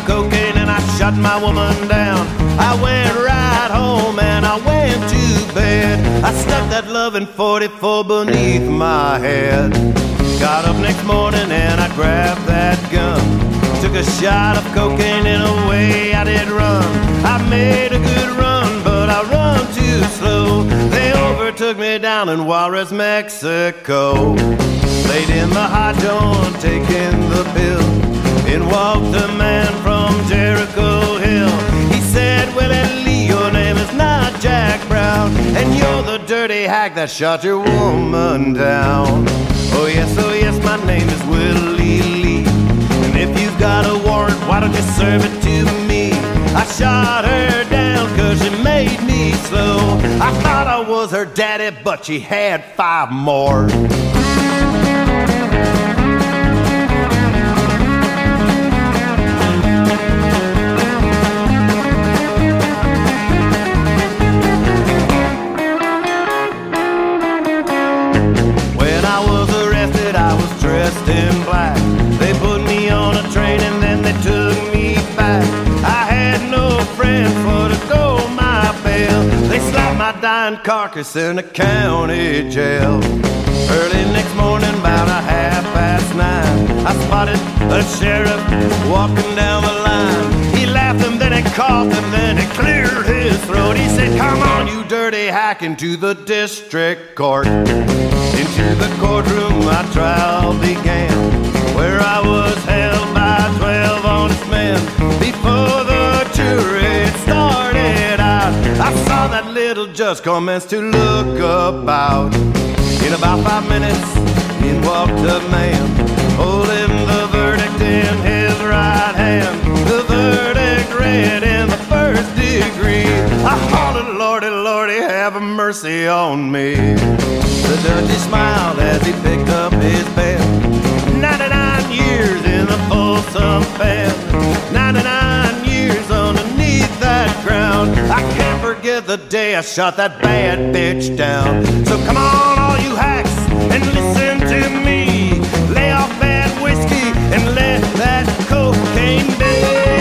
cocaine and I shot my woman down. I went right home and I went to bed. I stuck that loving 44 beneath my head. Got up next morning and I grabbed that gun. Took a shot of cocaine and away I did run. I made a good run, but I run too slow. They overtook me down in Juarez, Mexico. Laid in the hot dawn, taking the pill. In walked a man from Jericho Hill. He said, Willie Lee, your name is not Jack Brown, and you're the dirty hack that shot your woman down. Oh yes, my name is Willie Lee. And if you've got a warrant, why don't you serve it to me? I shot her down cause she made me slow. I thought I was her daddy, but she had 5 more. Dressed in black, they put me on a train and then they took me back. I had no friends for to go my bail. They slapped my dying carcass in a county jail. Early next morning, about 9:30, I spotted a sheriff walking down the line. He laughed and then he coughed and then he cleared his throat. He said, come on, you dirty hack, into the district court. Into the courtroom my trial began, where I was held by 12 honest men. Before the jury started out, I saw that little judge commence to look about. In about 5 minutes, in walked a man, holding the verdict in his right hand. The verdict read in the first degree. I hollered, Lordy, Lordy, have mercy on me. The judge smiled as he picked up his pen. 99 years in the Folsom pen. 99 years underneath that ground. I can't forget the day I shot that bad bitch down. So come on, all you hacks, and listen to me. Lay off that whiskey and let that cocaine be.